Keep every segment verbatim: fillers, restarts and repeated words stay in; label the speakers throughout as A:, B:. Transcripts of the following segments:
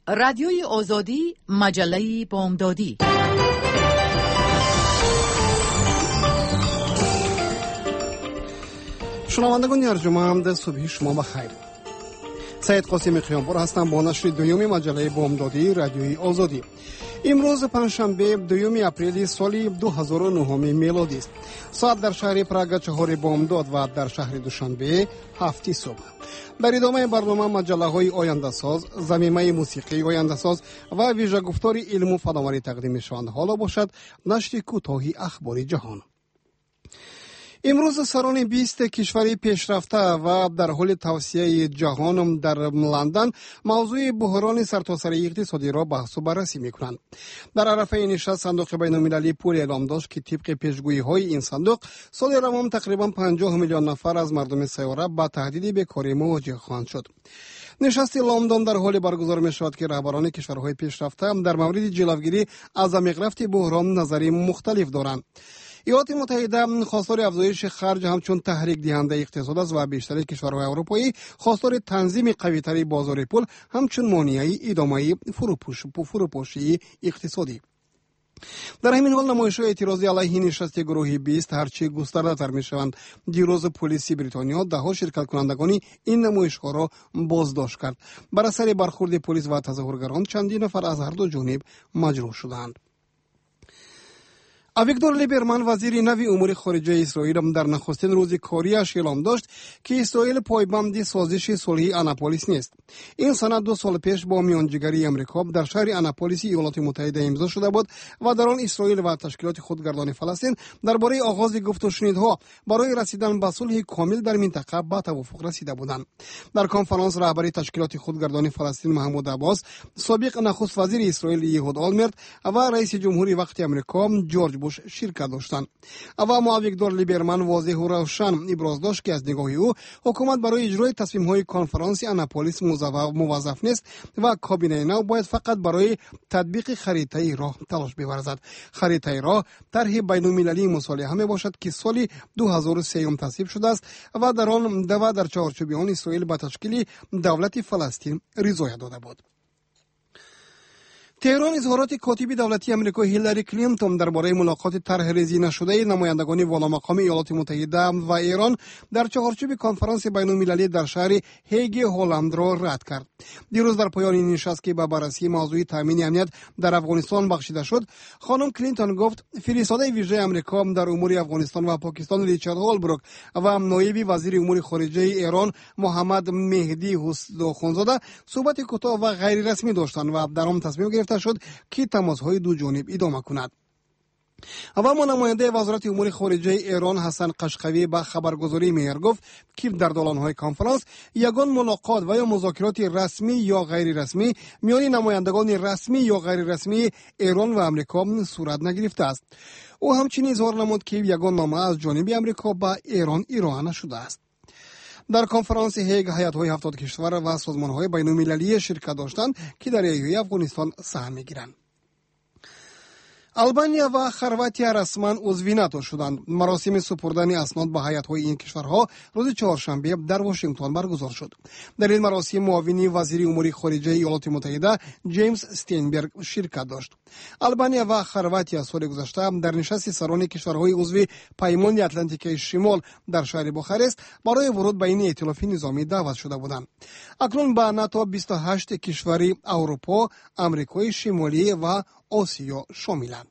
A: رادیوی آزادی، مجله بامدادی.
B: شنوندگان ارجمند، صبح شما بخیر. سید قاسم قیامپور هستم با نشر دوم مجله بامدادی رادیوی آزادی. امروز پنجشنبه دوم اپریل سال دو هزار و نه میلادی است. ساعت در شهر پراگ چهار بامداد و در شهر دوشنبه هفت صبح. در ادامه برنامه مجله های آینده ساز، ضمیمه موسیقی آینده ساز و ویژه گفتار علم و فناوری تقدیم می‌شوند. حالا باشد نشر کوتاهی اخبار جهان. امروز سران بیست کشور پیشرفته و در حال توسعه جهان در لندن موضوع بحران سرتاسر اقتصادی را بحث و بررسی می‌کنند. در عرفه نشست صندوق بین‌المللی پول اعلام داشت که طبق پیشگویی‌های این صندوق سال روان تقریباً پنجاه میلیون نفر از مردم سیاره با تهدید بیکاری مواجه خواهند شد. نشست لندن در حال برگزار می شود که رهبران کشورهای پیشرفته در مورد جلوگیری از عمیق‌رفت بحران نظری مختلف دارند. ایالات متحده خواستار افزایش خرج همچون تحریک دهنده اقتصاد است و بیشتر کشورهای اروپایی خواستار تنظیم قوی‌تر بازار پول همچون مانعی ادامه فروپوش فروپاشی اقتصادی. در همین حال نمایش‌های اعتراضی علیه نشست گروه بیست هرچی گسترده‌تر می‌شوند. دیروز پلیس بریتانیا ده‌ها شرکت کنندگان این نمایش‌ها را بازداشت کرد. بر اثر برخورد پلیس و تظاهرگران چندین نفر از هر دو جانب مجروح شدند. اویگدور لیبرمن وزیر نوی امور خارجه اسرائیل در نخستین روز کاریش اعلام داشت که اسرائیل پایبند سازش صلحی آناپولیس نیست. این سند دو سال پیش با میانجیگری امریکا در شهر آناپولیس ایالات متحده امضا شده بود و در آن اسرائیل و تشکیلات خودگردان فلسطین درباره آغاز گفت و شنیدها برای رسیدن به صلح کامل در منطقه به توافق رسیده بودند. در کنفرانس رهبری تشکیلات خودگردان فلسطین محمود عباس، سابق نخست وزیر اسرائیل یهود آلمرت و رئیس جمهوری وقت امریکا جورج بوش شرکت داشتند. اما اویگدور لیبرمن واضح و روشن ابراز داشت که از نگاه او حکومت برای اجرای تصمیم‌های کنفرانس آناپولیس موظف نیست و کابینه نو باید فقط برای تطبیق خریطه راه تلاش بورزد. خریطه راه طرح بین‌المللی مصالحه می باشد که سال دو هزار و سه تصویب شده است و در آن دو در چارچوب آن اسرائیل به تشکیل دولت فلسطین رضایت داده بود. تهران اظهارات کاتب دولتی آمریکا هیلاری کلینتون درباره ملاقات طرح ریزی نشده نمایندگان والامقام ایالات متحده و ایران در چهارچوب کنفرانس بین‌المللی در شهر هیگ هلند را رد کرد. دیروز در پایان این نشست که به بررسی موضوع تامین امنیت در افغانستان بخشیده شد، خانم کلینتون گفت فرستاده ویژه آمریکا در امور افغانستان و پاکستان ریچارد هولبروک و نایب وزیر امور خارجه ایران محمد مهدی خونزاده صحبت کوتاه و غیر رسمی داشتند و در آن تصمیم گرفته شد که تماس‌های دو جانب ادامه کند. اما نماینده وزارت امور خارجه ایران حسن قشقوی به خبرگزاری مهر گفت که در دالان‌های کنفرانس یگان ملاقات و یا مذاکرات رسمی یا غیر رسمی میان نمایندگان رسمی یا غیر رسمی ایران و آمریکا صورت نگرفته است. او همچنین اظهار نمود که یگان نامه از جانب آمریکا به ایران ارائه نشده است. در کنفرانس هیگ هیئت‌های هفتاد کشور و سازمان‌های بین‌المللی شرکت داشتند که در احیای افغانستان سهم می‌گیرند. آلبانیا و خرواتیا رسما عضو ناتو شدند. مراسم سپردن اسناد به هیئت‌های این کشورها روز چهارشنبه در واشنگتن برگزار شد. در این مراسم معاون وزیر امور خارجه ایالات متحده جیمز استینبرگ شرکت داشت. آلبانیا و خرواتیا سال گذشته در نشست سران کشورهای عضو پیمان اتلانتیک شمال در شهر بوخارست برای ورود به این ائتلاف نظامی دعوت شده بودند. اکنون به ناتو بیست و هشت کشوری اروپا، آمریکای شمالی و آسیا شاملند.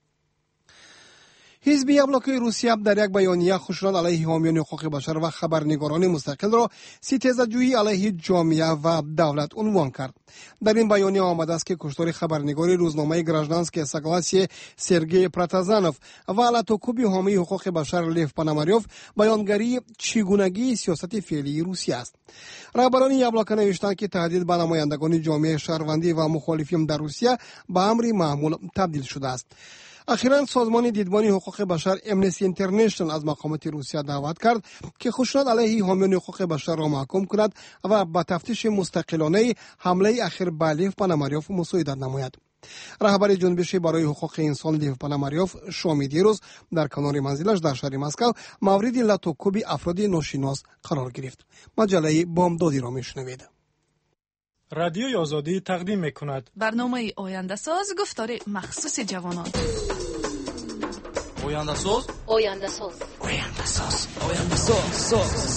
B: حزب یبلکوی روسیه در یک بیانیه خشونت علیه حامیان حقوق بشر و خبرنگاران مستقل را ستیزجویی علیه جامعه و دولت عنوان کرد. در این بیانیه آمده است که کشتار خبرنگار روزنامه گراژدانسکی ساگلاسی سرگئی پراتازانوف و علاتوکوبی حامی حقوق بشر لیف پاناماریوف بیانگری چگونگی سیاست فعلی روسیه است. رهبران یبلک نوشتند که تهدید به نمایندگان جامعه شهروندی و مخالفین در روسیه به امری معمول تبدیل شده است. اخیراً سازمان دیدبانی حقوق بشر امنستی اینترنشنال از مقامات روسیه دعوت کرد که خشونت علیه حامیان حقوق بشر را محکوم کند و با تفتیش مستقلانه حمله اخیر به لیف پاناماریوف مساعدت نماید. رهبر جنبش برای حقوق انسان لیف پاناماریوف شامی دیروز در کنار منزلش در شهر مسکو مورد لاتوکوبی افراد ناشناس قرار گرفت. مجله بامدادی را میشنوید.
C: رادیوی آزادی تقدیم میکند.
D: برنامه آینده ساز گفتار مخصوص جوانان.
E: آینده ساز
F: آینده ساز
E: آینده ساز آینده ساز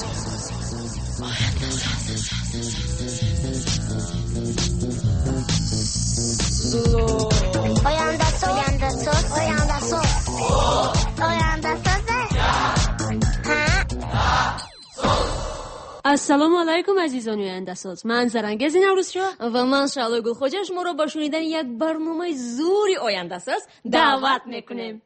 G: آینده ساز آینده ساز آینده ساز آینده ساز
F: السلام علیکم عزیزان آینده ساز. من زرنگز نوروز شو و من شعله گل خوجا شما رو با شنیدن یک برنامه زوری آینده ساز دعوت میکنیم.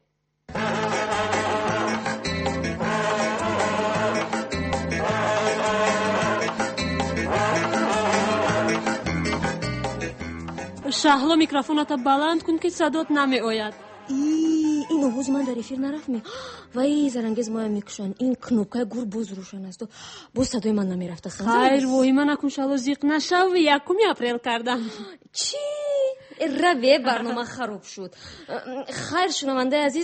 F: شهلا میکروفونات بلند کن که صدات نمی آید. ای این آواز من در افیر نرفت. وای زرنگز ما میکشن این کنوکای گور بوز روشن است و باز صدای من نمیرفت. خیر وای من نکن شهلا زیق نشو یکم اپریل کردم. چی؟ روی برنامه خراب شد. خیر شنونده عزیز،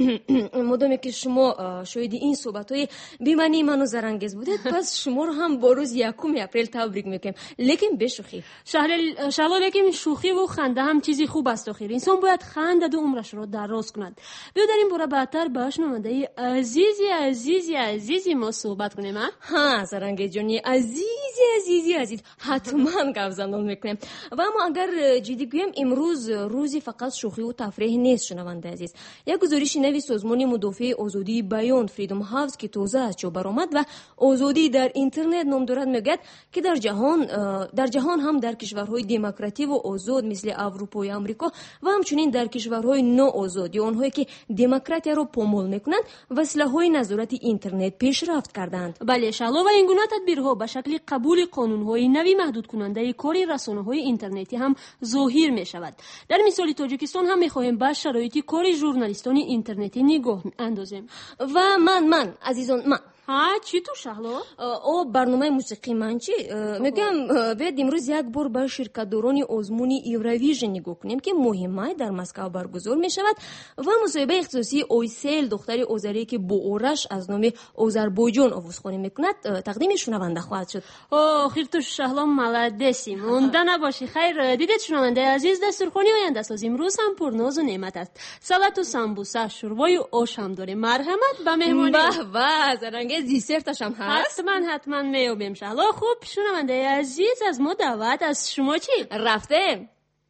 F: مدامی که شما شاید این صحبت های بیمنی منو زرنگز بودید پس شما رو هم با روز یکم اپریل تبریک میکنم، لیکن بشوخی شهلا. لیکن شوخی و خنده هم چیزی خوب است و خیر انسان باید خنده و عمرش رو دراز کند. بیا در این باره بعدتر با شنونده عزیزی عزیزی عزیزی ما صحبت کنیم. ها زرنگز جانی عزیزی عزیزی عزیز حتما گفزندان میکنم. و اما اگر جدی گویم امروز روزی فقط شوخی و تفریح نیست شنونده عزیز. یک گزارش نوی سازمان مدافع آزادی بیان فریدم هاوس که تازه از چوب برآمد و آزادی در اینترنت نام دارد میگه که در جهان در جهان هم در کشورهای دموکراتیک و آزاد مثل اروپا و آمریکا و همچنین در کشورهای ناآزاد یا آنهایی که دموکراسی را پامال میکنند وسیله‌های نظارت اینترنت پیشرفت کردند. بله شالو و این گونه تدبیرها به شکل قبول قانون‌های نوی محدود کننده کاری رسانه‌های اینترنتی هم ظاهر می‌شود. در مثال تاجیکستان هم می‌خواهیم به شرایط کاری ژورنالیستان اینترنتی نگاه اندازیم. و من من عزیزان من ها چی تو شهلا؟ او برنامه موسیقی من چی؟ میگم باید امروز یک بار به شرکت‌داران آزمون ایورویژن نگاه کنیم که مهمه در مسکو برگزار می شود و مصاحبه اختصاصی اویسل دختر آذری که با اورش از نام آذربایجان آوازخوانی میکند تقدیم شنونده خواهد شد. اوه خیر تو شهلا ملدسی مونده نباشی. خیر دیدید شنونده عزیز دسترخوانی آینده ساز امروز هم پرناز و نعمت است. سالت و سمبوسه شوربای و آش هم داره. مرحمت به مهمانی. به به زرنگ دیسرتش هم هست. حتما حتما میوبیم شهلا. خوب شنونده عزیز از ما دعوت از شما چی؟ رفته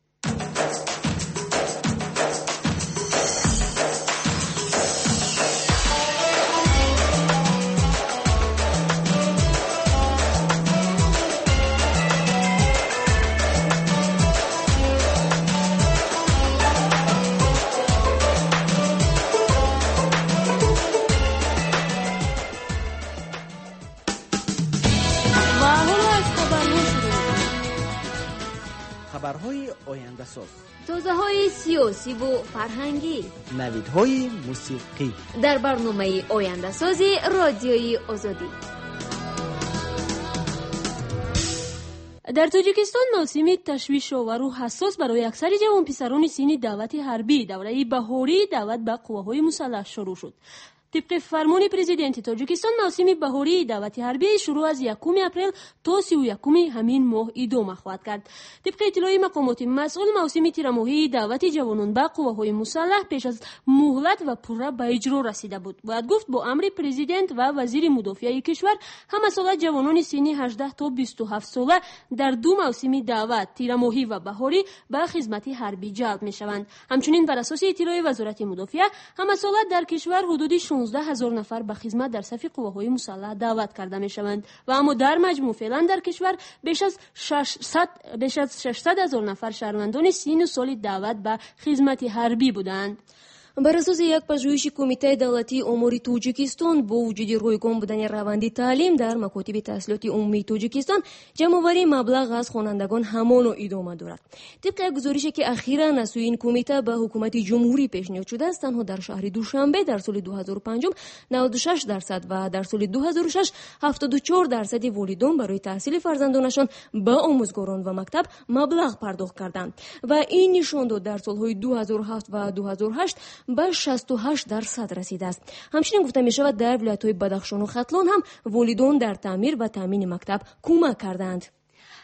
E: خبرهای آینده ساز،
F: توضیح های سیاسی و فرهنگی،
E: نویدهای موسیقی
F: در برنامه آینده سازی رادیوی آزادی. در تاجیکستان موسمی تشویش آور و حساس برای اکثر جوان پسران سینی دعوت حربی دوره بهاری دعوت به قواهای مسلح شروع شد. طبق فرمان پرزیدنت تاجیکستان موسم بهاری دعوت حربی شروع از یکم اپریل تا سی و یکم همین ماه ادامه خواهد کرد. طبق اطلاع مقامات مسئول موسم تیرماهی دعوت جوانان به قواهای مسلح پیش از مهلت و پوره به اجرا رسیده بود. باید گفت با امر پرزیدنت و وزیر مدافع کشور همه ساله جوانان سنی هجده تا بیست و هفت ساله در دو موسم دعوت تیرماهی و بهاری به خدمت حربی جلب میشوند. همچنین بر اساس اطلاع وزارت مدافع همه ساله در کشور حدود شانزده هزار نفر به خدمت در صف قواهای مسلح دعوت کرده می شوند و اما در مجموع فعلا در کشور بیش از ششصد بیش از ششصد هزار نفر شهروندان سین و سال دعوت به خدمت حربی بودند. بر اساس یک پژوهش کمیته دولتی امور تاجیکستان با وجود رویگم بودن روند تعلیم در مکاتب تحصیلات عمومی تاجیکستان جمع‌آوری مبلغ از خوانندگان همان ادامه دارد. طبق گزارشی که اخیراً از سوی این کمیته به حکومت جمهوری پیشنهاد شده است تنها در شهر دوشنبه در سال دو هزار و پنج نود و شش درصد و در سال دو هزار و شش هفتاد و چهار درصد والدان برای تحصیل فرزندانشان به آموزگاران و مکتب مبلغ پرداخت کردند و این نشان داد در سالهای دو هزار و هفت و دو هزار و هشت به شصت و هشت درصد رسیده است. همچنین گفته می شود در ولایت‌های بدخشان و ختلان هم والدان در تعمیر و تامین مکتب کمک کردند.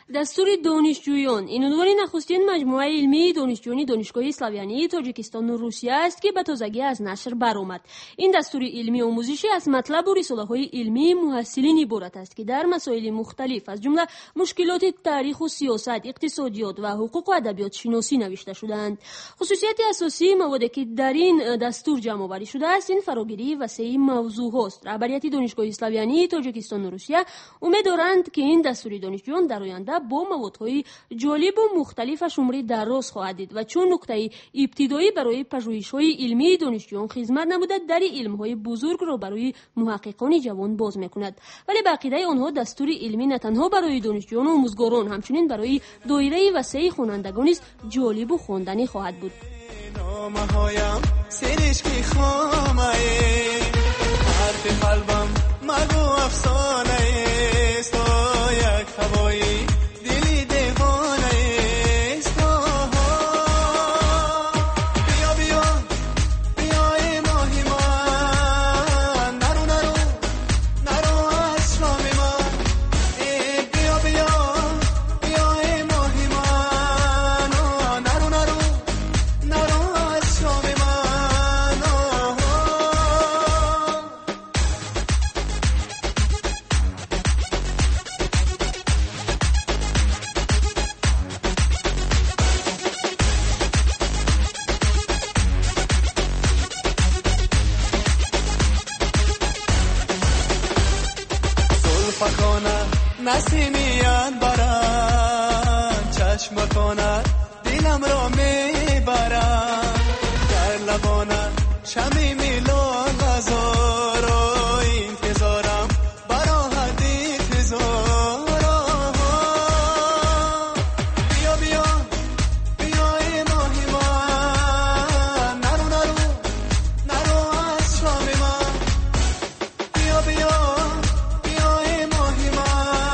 F: دستور دانشجویان این عنوان نخستین مجموعه علمی دانشجویان دانشگاه سلاویانی تاجیکستان و روسیه است که به تازگی از نشر برآمد. این دستور علمی آموزشی از مطلب و رساله‌های علمی محصلین عبارت است که در مسائل مختلف از جمله مشکلات تاریخ و سیاست، اقتصادیات و حقوق و ادبیات شناسی نوشته شده‌اند. خصوصیت اساسی موادی که در این دستور جمع آوری شده است این فراگیری وسیع موضوع است. رهبریت دانشگاه سلاویانی تاجیکستان و روسیه امید دارند که این دستور دانشجویان در آینده با موادهای جالب و مختلفش عمری دراز خواهد دید و چون نقطه ابتدایی برای پژوهش‌های علمی دانشجویان خدمت نموده در علم‌های بزرگ را برای محققان جوان باز می‌کند. ولی به عقیده آنها دستور علمی نه تنها برای دانشجویان و آموزگاران همچنین برای دایره وسیع خوانندگان نیز جالب و خواندنی خواهد بود.
H: نامه‌هایم سرشکی خامه حرف قلبم مگو افسانه است و یک هوایی دلی دیوانه است. بیا بیا بیا ای ماهی من نرو نرو نرو از شام من. بیا بیا بیا ای ماهی من نرو نرو نرو از شام من. نسیمیان برند چشم بکنند دلم را میبرند در لبانند شمی میلان غذا را انتظارم براحت انتظارم. بیا بیا بیا ای ماهی من نرو نرو نرو از شام من. بیا بیا بیا ای ماهی من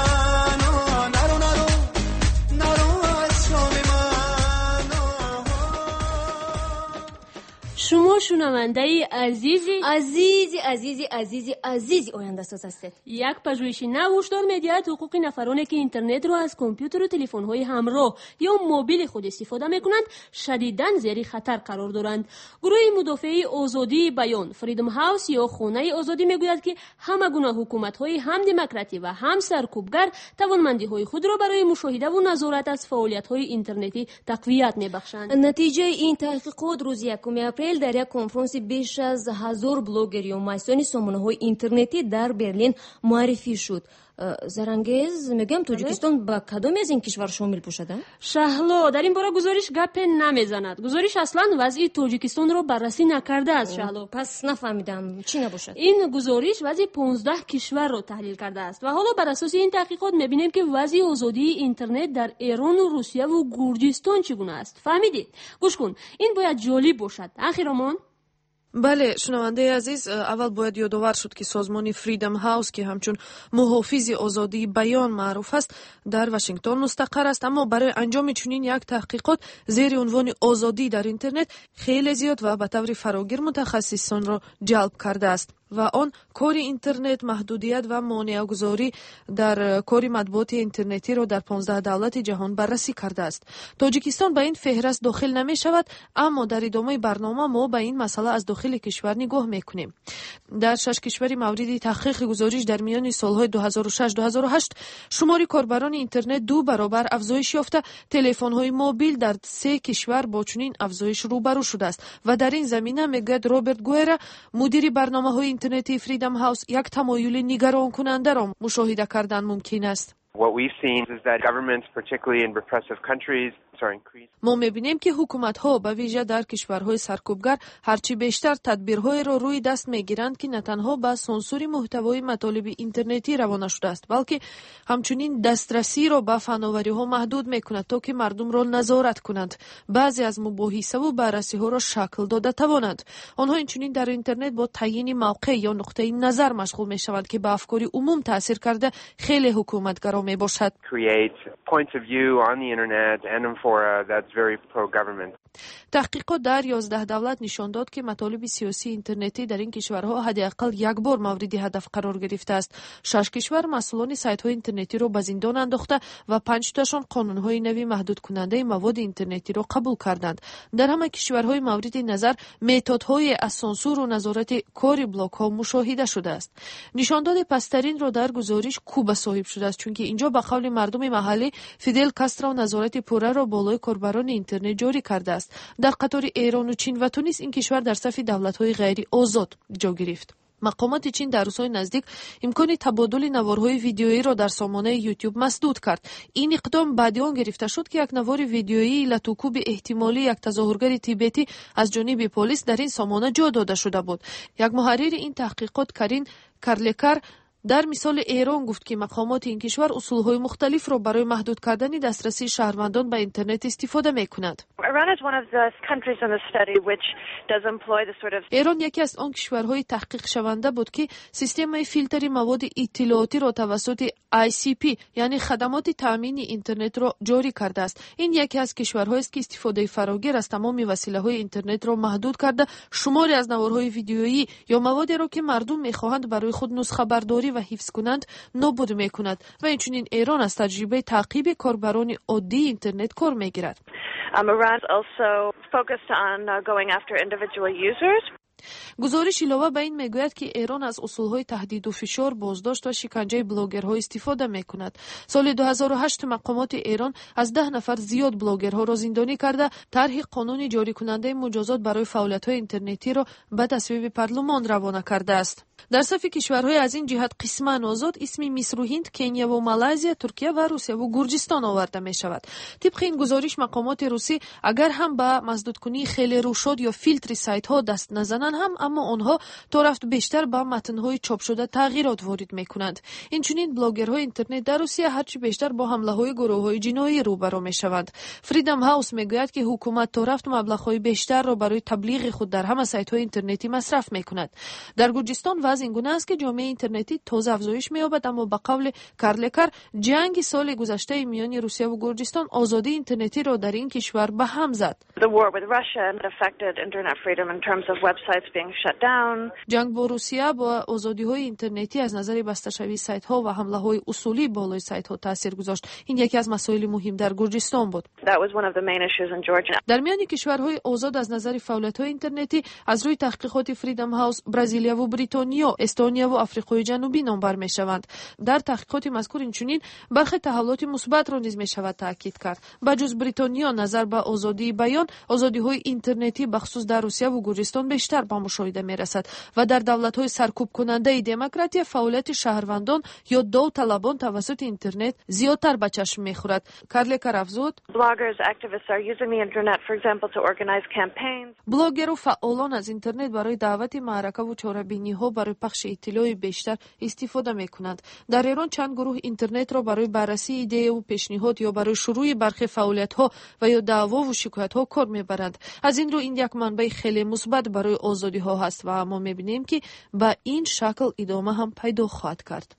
F: شما شنونده عزیزی
I: عزیزی عزیزی عزیزی عزیزی آینده ساز هستید.
F: یک پژوهش نو هشدار می‌دهد حقوق نفرانی که اینترنت را از کامپیوتر و تلفن‌های همراه یا موبیل خود استفاده می‌کنند شدیداً زیر خطر قرار دارند. گروه مدافع آزادی بیان فریدم هاوس یا خانه آزادی می‌گوید که همه گونه حکومت‌های هم دموکراتی و هم سرکوبگر توانمندی‌های خود را برای مشاهده و نظارت از فعالیت‌های اینترنتی تقویت می‌بخشند.
I: نتیجه این تحقیقات روز یکم اپریل در یک کنفرانس بیش از هزار بلاگر یا مایستان سامانه‌های اینترنتی در برلین معرفی شد. زرانگیز میگم تاجیکستان با کدام از این کشور شامل شده؟
F: شهلا در این باره گزارش گپ نمیزند. گزارش اصلا وضع تاجیکستان را بررسی نکرده است. شهلا
I: پس نفهمیدم چی نباشد.
F: این گزارش وضع پانزده کشور را تحلیل کرده است و حالا بر اساس این تحقیقات میبینیم که وضع آزادی اینترنت در ایران و روسیه و گرجستان چگونه است. فهمیدید؟ گوش کن، این باید جالب باشد. اخیرامان
J: بله شنونده عزیز، اول باید یادآور شد که سازمان فریدم هاوس که همچون محافظ آزادی بیان معروف است در واشنگتن مستقر است، اما برای انجام چنین یک تحقیقات زیر عنوان آزادی در اینترنت خیلی زیاد و به طور فراگیر متخصصان را جلب کرده است و آن کار اینترنت، محدودیت و مانع‌گذاری در کار مطبوعات اینترنتی را در پانزده دولت جهان بررسی کرده است. تاجیکستان به این فهرست داخل نمی شود، اما در ادامه برنامه ما به این مسئله از داخل کشور نگاه میکنیم. در شش کشور مورد تحقیق گزارش در میان سالهای دو هزار و شش تا دو هزار و هشت شمار کاربران اینترنت دو برابر افزایش یافته، تلفن‌های موبیل در سه کشور با چنین افزایش روبرو شده است و در این زمینه میگوید روبرت گوئرا، مدیر برنامه‌های اینترنتی فریدم هاوس، یک تمایل نگران کننده را مشاهده کردن ممکن است. ما می‌بینیم که حکومت‌ها به ویژه در کشورهای سرکوبگر هرچی بیشتر تدبیرهای را روی دست می‌گیرند که نه تنها به سانسور محتوای مطالب اینترنتی روانه شده است، بلکه همچنین دسترسی را به فناوری‌ها محدود می‌کند تا که مردم را نظارت کنند. بعضی از مباحث و بررسی‌ها را شکل داده توانند. آنها اینچنین در اینترنت با تعیین موقع یا نقطه نظر مشغول می‌شوند که به افکار عموم تأثیر کرده خیلی حکومتگرا میباشد. تحقیقات در یازده دولت نشان داد که مطالب سیاسی اینترنتی در این کشورها حداقل یک بار مورد هدف قرار گرفته است. شش کشور مسئولان سایت‌های اینترنتی را به زندان انداخته و پنج تاشان قانون‌های نوی محدود کننده مواد اینترنتی را قبول کردند. در همه کشورهای مورد نظر متدهای از سانسور و نظارت کار بلاک‌ها مشاهده شده است. نشانداد پسترین را در گزارش کوبا صاحب شده است، چون که اینجا به قول مردم محلی فیدل کاسترو نظارت پوره را بالای کاربران اینترنت جاری کرده است. در قطار ایران و چین و تونس این کشور در صف دولت‌های غیر آزاد جا گرفت. مقامات چین در روزهای نزدیک امکان تبادل نوارهای ویدیویی را در سامانه یوتیوب مسدود کرد. این اقدام بعد آن گرفته شد که یک نوار ویدیویی لتوکوب احتمالی یک تظاهرگر تیبتی از جانب پلیس در این سامانه جا داده شده بود. یک محرر این تحقیقات کرین کارلکر در مثال ایران گفت که مقامات این کشور اصولهای مختلف را برای محدود کردن دسترسی شهروندان به اینترنت استفاده می‌کند. ایران یکی از آن کشورهای تحقیق شونده بود که سیستم فیلتر مواد اطلاعاتی را توسط آی سی پی یعنی خدمات تامین اینترنت را جاری کرده است. این یکی از کشورهایی است که استفاده فراگیر از تمام وسیله‌های اینترنت را محدود کرده، شماری از نوارهای ویدیویی یا موادی را که مردم می‌خواهند برای خود نسخه برداری و حفظ کنند نابود می‌کند و اینچنین ایران از تجربه تعقیب کاربران عادی اینترنت کار می‌گیرد.
K: Um, Iran also focused on uh, going after individual users.
J: گزارش علاوه به این میگوید که ایران از اصولهای تهدید و فشار، بازداشت و شکنجه بلاگرها استفاده میکند. سال دو هزار و هشت مقامات ایران از ده نفر زیاد بلاگرها را زندانی کرده، طرح قانون جاری کننده مجازات برای فعالیت‌های اینترنتی را به تصویب پارلمان روانه کرده است. در صف کشورهای از این جهت قسما آزاد اسم مصر و هند، کنیا و مالایزیا، ترکیه و روسیه و گرجستان آورده می شود. طبق این گزارش مقامات روسی اگر هم به مسدودکنی خیلی روشاد یا فیلتر سایت ها دست نزنند هم اما آنها تا رفت بیشتر به متن‌های چاپ شده تغییرات وارد می‌کنند. اینچنین بلاگرهای اینترنت در روسیه هرچی بیشتر با حمله‌های گروه‌های جنایی روبرو می‌شوند. فریدم هاوس میگوید که حکومت تا رفت مبلغ‌های بیشتر را برای تبلیغ خود در همه سایت‌های اینترنتی مصرف می‌کند. در گرجستان وضع این گونه است که جامعه اینترنتی تازه افزایش می‌یابد، اما به قول کارلکر جنگ سال گذشته میان روسیه و گرجستان آزادی اینترنتی را در این کشور به هم زد. جنگ با روسیه با آزادی‌های اینترنتی از نظر بسته‌شوی سایت‌ها و حمله‌های اصولی بالای سایت‌ها تاثیر گذاشت. این یکی از مسائل مهم در گرجستان بود. در میان کشورهای آزاد از نظر فعالیت‌های اینترنتی از روی تحقیقات فریدم هاوس برزیلیا و بریتانیا، استونیا و آفریقای جنوبی نامبر می‌شوند. در تحقیقات مذکور اینچنین برخی تحولات مثبت را نیز می‌شود تاکید کرد. بجز بریتانیا نظر به آزادی بیان، آزادی‌های اینترنتی بخصوص در روسیه و گرجستان بیشتر به مشاهده می‌رسد و در دولت‌های سرکوب کننده دموکراتی فعالیت شهروندان یا داوطلبان توسط اینترنت زیادتر به چشم می‌خورد. کارلکر افزود: بلاگر و فعالان از اینترنت برای دعوت معرکه و چاره‌بینی‌ها برای پخش اطلاع بیشتر استفاده می‌کنند. در ایران چند گروه اینترنت را برای بررسی ایده و پیشنهاد یا برای شروع برخی فعالیت‌ها و یا دعوا و شکایت‌ها کار می‌برند. از این رو این یک منبع خیلی مثبت برای آزادی‌ها هست و ما می‌بینیم که با این شکل ادامه هم پیدا خواهد کرد.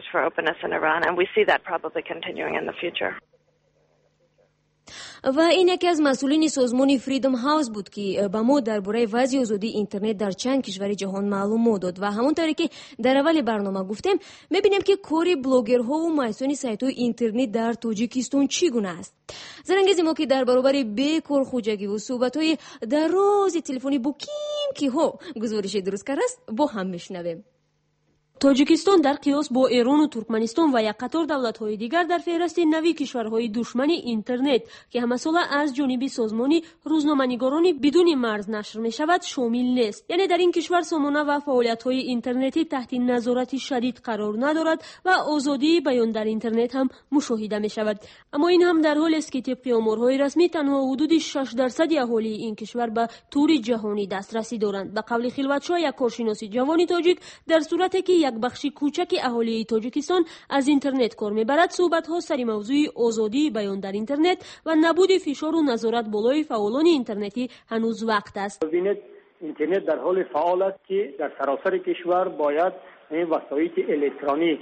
I: و این یکی از مسئولین سازمان فریدم هاوس بود که با ما درباره وضع آزادی اینترنت در چند کشور جهان معلومات داد و همونطوری که در اول برنامه گفتیم می‌بینیم که کار بلاگرها و مؤسسان سایت‌های اینترنت در تاجیکستان چگونه است. زرنگیز ما که در برابر بیکار خوجگی و صحبت‌های دراز تلفنی با کیم کی ها گزارش درست کرده است با هم میشنویم. تاجیکستان در قیاس با ایران و ترکمنستان و یک قطار دولت‌های دیگر در فهرست نوی کشورهای دشمن اینترنت که همساله از جانب سازمان روزنامه‌نگاران بدون مرز نشر می‌شود شامل نیست. یعنی در این کشور سامانه و فعالیت‌های اینترنتی تحت نظارت شدید قرار ندارد و آزادی بیان در اینترنت هم مشاهده می‌شود. اما این هم در حالی است که طبق آمارهای رسمی تنها حدود شش درصد اهالی این کشور به طور جهانی دسترسی دارند. به قول خلوتشاه، یک کارشناس جوان تاجیک، در صورتی که یک بخش کوچک اهالی تاجیکستان از اینترنت کار میبرد، صحبت‌ها سر موضوع آزادی بیان در اینترنت و نبود فشار و نظارت بالای فعالان اینترنتی هنوز وقت است.
L: اینترنت در حال فعال است که در سراسر کشور باید این وسایل الکترونیک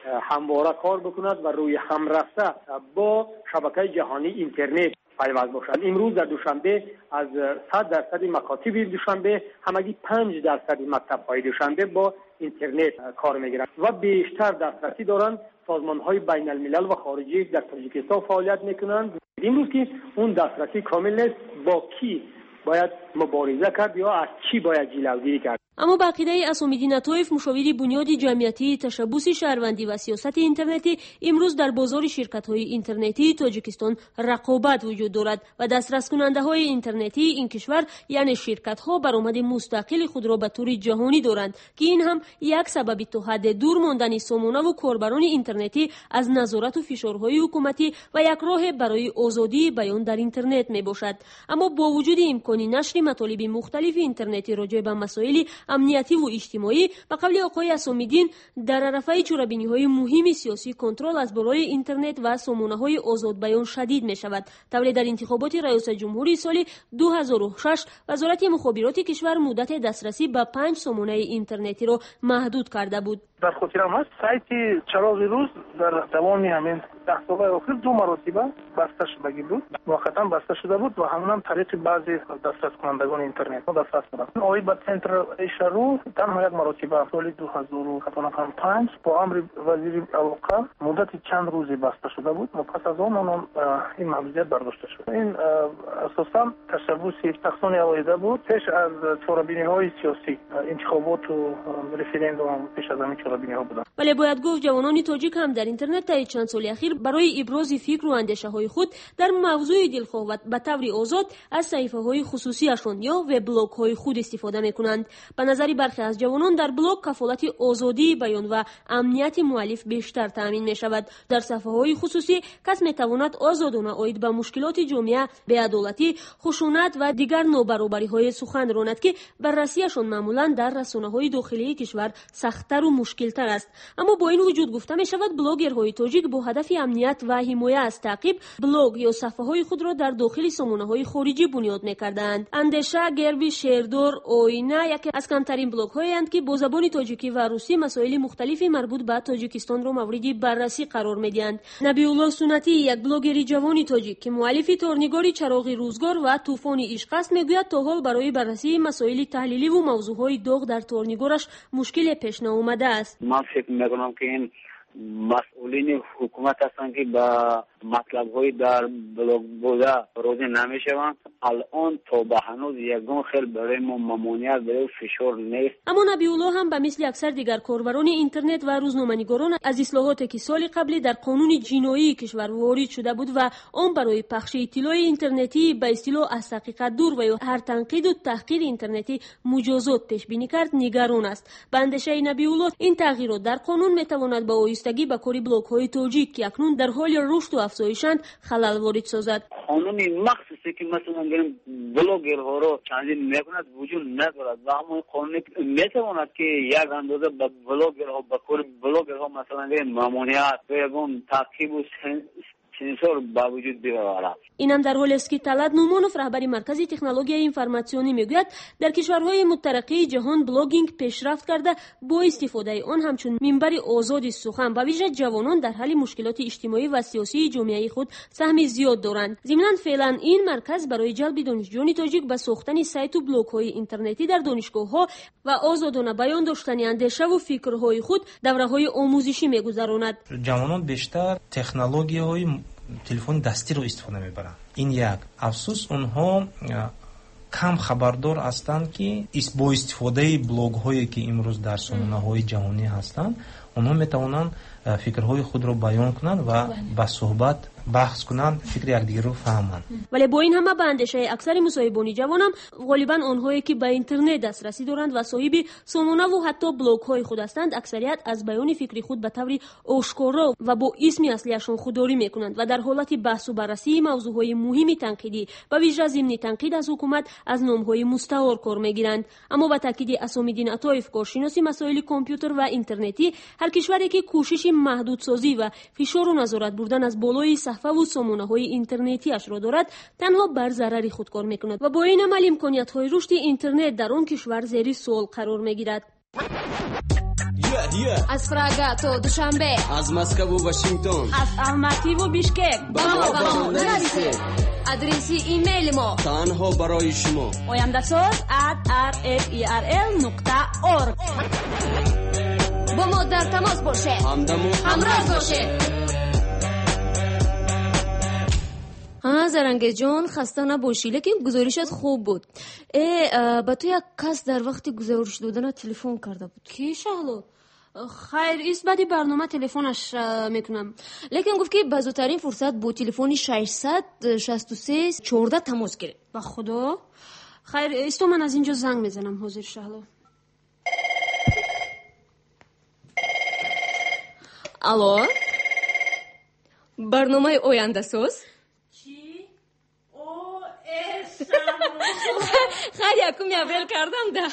L: همواره کار بکند و روی هم رفته با شبکه جهانی اینترنت پیوند باشد. امروز در دوشنبه از صد درصد مکاتب دوشنبه همگی پنج درصد مکتب‌های دوشنبه با اینترنت کار میگیرند و بیشتر دسترسی دارند. سازمان‌های بین الملل و خارجی در تاجیکستان فعالیت میکنند. امروز که اون دسترسی کامل نیست، با کی باید مبارزه کرد یا از چی باید جلوگیری کرد؟
F: اما با عقیده اسام‌الدین عطایف، مشاور بنیاد جمعیتی تشبث شهروندی و سیاست اینترنتی، امروز در بازار شرکت‌های اینترنتی تاجیکستان رقابت وجود دارد و دسترس کننده‌های اینترنتی این کشور یعنی شرکت‌ها برآمد مستقل خود را به طور جهانی دارند که این هم یک سبب تا حد دور ماندن سامانه و کاربران اینترنتی از نظارت و فشارهای حکومتی و یک راه برای آزادی بیان در اینترنت میباشد. اما با وجود امکان نشر مطالب مختلف اینترنتی راجع به مسائل امنیتی و اجتماعی، به قول آقای اسام‌الدین در عرصه چرابینی‌های مهم سیاسی کنترل از بالای اینترنت و سامانه‌های آزاد بیان شدید می‌شود. طوری در انتخابات ریاست جمهوری سال دو هزار و شش وزارت مخابرات کشور مدت دسترسی به پنج سامانه اینترنتی را محدود کرده بود.
M: در خاطرم هست سایت چراغ روز در دوام همین ده سال اخیر دو مرتبه بسته شده بود، موقتا بسته شده بود و همون هم طریق بعضی دسترس کنندگان اینترنت ما دسترس دارند. آقای با سنتر ایشارو تنها یک مرتبه سال دو هزار و پنج با امر وزیر اوقاف مدت چند روزی بسته شده بود و پس از آن این محدودیت برداشته شد. این اساسا تشبث تقسیم عقاید بود پیش از چاره‌بینی‌های سیاسی، انتخابات و رفراندوم پیش از همین
F: ولی باید گفت جوانان تاجیک هم در اینترنت تا چند سال اخیر برای ابراز فکر و اندیشه های خود در موضوع دلخواه و به طور آزاد از صفحه های خصوصیشون یا وبلاگ های خود استفاده میکنند. به نظر برخی از جوانان در بلاگ کفالت آزادی بیان و امنیت مؤلف بیشتر تامین می شود. در صفحه های خصوصی کس می تواند آزادانه آید به مشکلات جامعه، بی‌عدالتی، خشونت و دیگر نابرابری های سخن راند که بررسیشون معمولا در رسانه های داخلی کشور سخت‌تر و مشکل تر است. اما با این وجود گفته می شود بلاگرهای تاجیک با هدف امنیت و حمایت از تعقیب بلاگ یا صفحه های خود را در داخل سامانه های خارجی بنیاد می کردند. اندیشه، گروی، شیردور، آینه یکی از کمترین بلاگ هایی اند که با زبان تاجیکی و روسی مسائل مختلفی مربوط به تاجیکستان را مورد بررسی قرار می دهند. نبی الله سنتی، یک بلاگر جوان تاجیک که مؤلف تورنیگاری چراغ روزگار و طوفان عشق است، میگوید تا حال برای بررسی مسائل تحلیلی و موضوعهای داغ در تورنیگارش مشکل پیش نیامده است.
N: من فکر میکنم که این مسئولین حکومت هستند که با مطلب های در بلاگ بوده روزی نمیشوند. الان تا به هنوز یکم خیلی برای ما ممانعت برای فشار نیست.
F: اما نبی الله هم به مثل اکثر دیگر کاربران اینترنت و روزنامه‌نگاران از اصلاحاتی که سال قبل در قانون جنایی کشور وارد شده بود و آن برای پخش اطلاع اینترنتی به اصطلاح از حقیقت دور و یا هر تنقید و تحقیر اینترنتی مجازات پیش بینی کرد نگران است. به اندیشه نبی الله این تغییرات در قانون میتواند به آهستگی به کار بلاگ های تاجیک که اکنون در حال رشد و افزایشند خلل وارد سازد.
N: قانونی مخصوصی که مثلا گریم بلاگرها رو چندین میکند وجود ندارد و همون قانونی میتواند که یک اندازه به بلاگرها به کار بلاگرها مثلا گریم ممانعت و یکم تعقیب و سنسور با وجود بیاورد.
F: اینم در حالی است که طلعت نومانوف رهبر مرکز تکنولوژی اینفورماسیونی میگوید در کشورهای مترقی جهان بلاگینگ پیشرفت کرده با استفاده آن همچون منبر آزاد سخن به ویژه جوانان در حل مشکلات اجتماعی و سیاسی جامعه خود سهم زیاد دارند. ضمناً فعلا این مرکز برای جلب دانشجویان تاجیک به ساختن سایت و بلاگ‌های اینترنتی در دانشگاه‌ها و آزادانه بیان داشتن اندیشه و فکرهای خود دوره‌های آموزشی می‌گذراند.
O: جوانان بیشتر تکنولوژی‌های تلفن دستی رو استفاده میبرن. این یک افسوس اونها کم خبردار هستند که با استفاده بلاگ هایی که امروز در سامانه های جهانی هستند اونها میتونن فکرهای خود رو بیان کنن و با صحبت بحث کنن، فکر یکدیگر رو فهمن.
F: ولی با این همه به اندیشه اکثر مصاحبان جوانم غالبا آنهایی که به اینترنت دسترسی دارند و صاحب سامانه و حتی بلاگ های خود هستند اکثریت از بیان فکری خود به طور آشکارا و با اسم اصلیشون خودداری میکنند و در حالت بحث و بررسی موضوعهای مهمی تنقیدی و ویژه ضمن تنقید از حکومت از نامهای مستعار کار میگیرند. اما با تاکید اسام‌الدین عطایف کارشناس مسائل کامپیوتر و اینترنتی، هر کشوری که کوشش محدودسازی و فشار و نظارت بردن از بالای صفحه و سامانه‌های اینترنتی اش را دارد تنها بر ضرری خود کار میکند و با این عمل امکانیت‌های رشد اینترنت در آن کشور زیر سوال قرار میگیرد.
H: Yeah,
E: رادیو
I: از پراگا تا دوشنبه،
E: از مسکو و واشنگتن،
F: از الماتی و بیشکک
E: با ما با ما نرسید.
I: آدرسی ایمیل ما
E: تنها برای شما
F: oyandasaz at r f e r l نقطه org.
I: با ما در تماس باشه،
E: همدمو
I: همراه باشه. ها زرنگه جان خسته نباشی، لیکن گزارشت خوب بود. ای با تو یک کس در وقت گزارش دادن تلفن کرده بود.
F: کی شهلو؟ خیر ایست بعدی برنامه تلفنش میکنم.
I: لیکن گفت که به زودترین فرصت با تلفن ششصد و شصت و سه چهارده تماس گرفت.
F: با خدا خیر ایستو من از اینجا زنگ میزنم. حاضر شهلو.
I: الو برنامه آینده ساز. خیر یکم اپریل کردم ده.